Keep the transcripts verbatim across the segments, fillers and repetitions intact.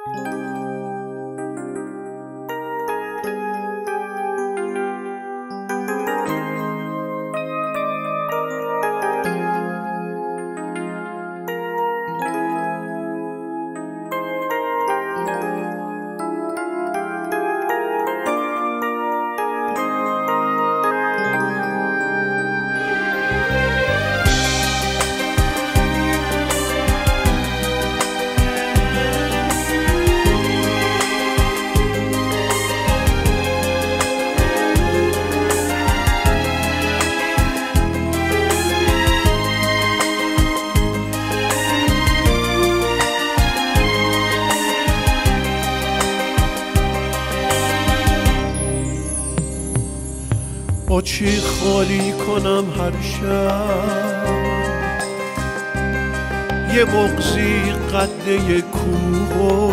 با چی خالی کنم هر شب یه بغضی قد یه کوه،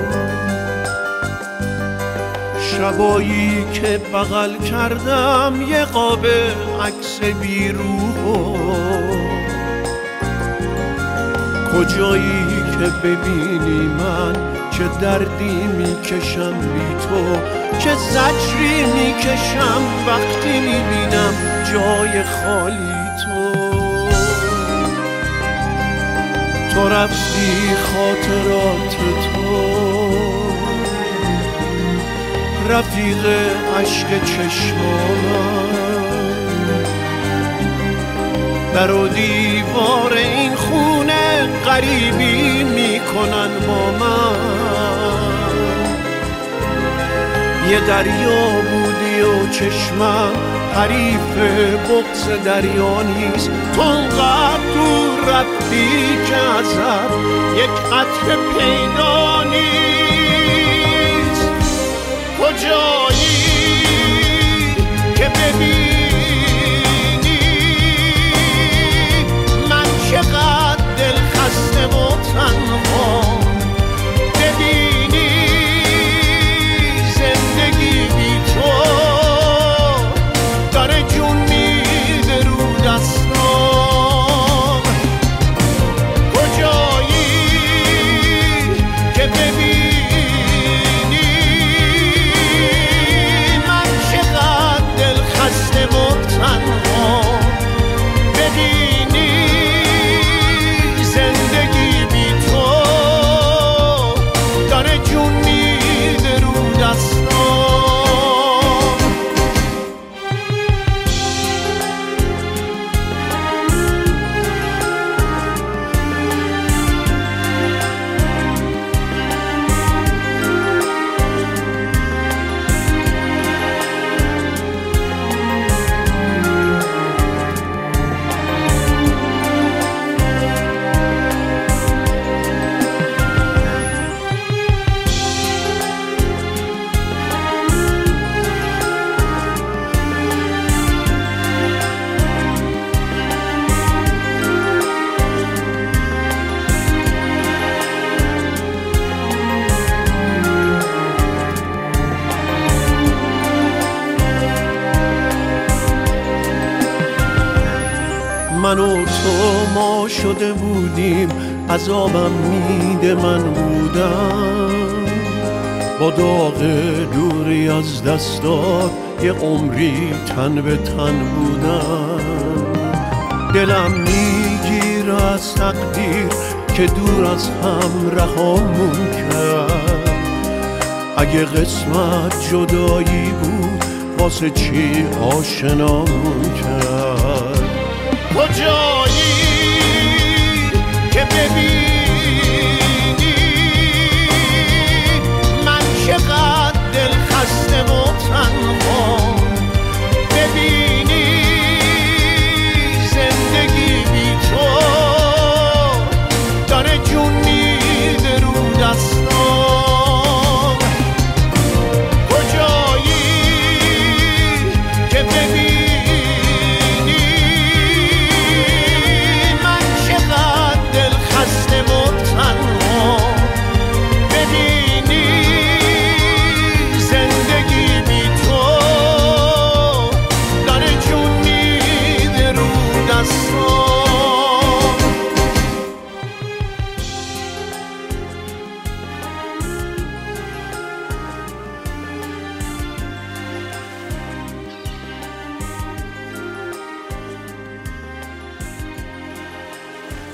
شبایی که بغل کردم یه قاب عکس بیروح، کجایی که ببینی من چه دردی میکشم بی تو، چه زجری میکشم وقتی میبینم جای خالی تو. تو رفتی خاطرات تو رفیق عشق چشمانم، در و دیوار این خونه غریبی میکنن با من. یه دریا بودی و چشمم حریف بغض دریا نیست، تو انقدر دور رفتی که ازت یک قطره پیدا نیست. کجایی که ببینی من چقدر دل خسته و تنها، ببینی زندگی بی تو داره جون میده رو دستام. کجایی که ببینی من چقدر دل خسته و تنها، ببینی زندگی بی تو داره جون میده رو دستام. من و تو ما شده بودیم، عذابم میده من بودم، با داغ دوری از دستات یه عمری تن به تن بودم. دلم میگیره از تقدیر که دور از هم رهامون کرد. اگه قسمت جدایی بود واسه چی آشنامون کرد؟ کجا